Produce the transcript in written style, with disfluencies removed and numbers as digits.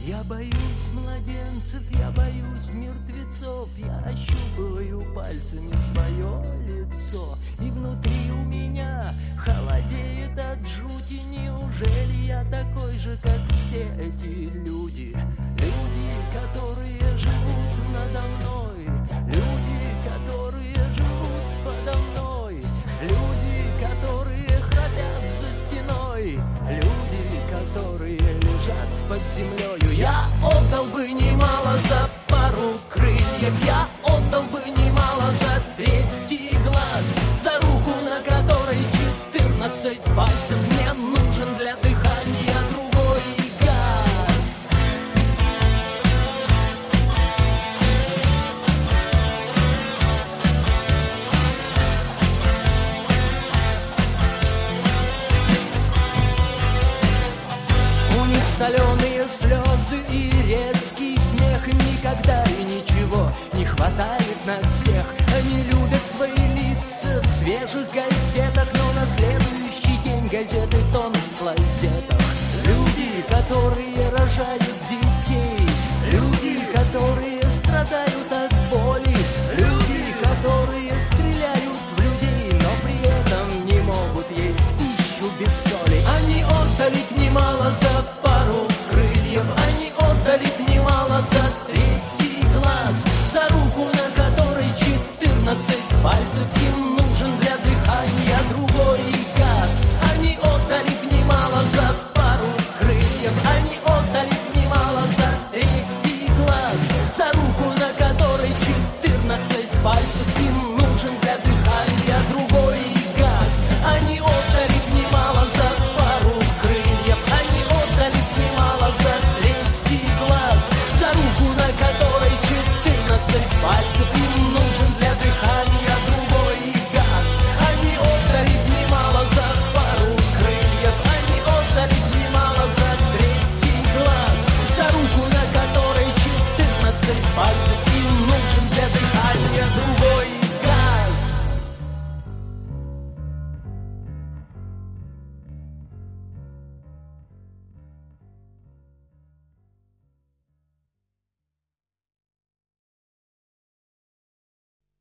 Я боюсь младенцев, я боюсь мертвецов. Я ощупываю пальцами свое лицо, и внутри у меня холодеет от жути. Неужели я такой же, как все эти люди? Люди, которые живут надо мной, люди, которые живут подо мной, люди, которые храпят за стеной, люди, которые лежат под землею. Я отдал бы немало за пару крыльев, я отдал бы немало за третий глаз, за руку, на которой 14 пальцев. Мне нужен для дыхания другой газ. У них соленые слезы и резкий смех, им никогда и ничего не хватает на всех. Они любят свои лица в свежих газетах, но на следующий день газеты тонут в клозетах. Люди, которые рожают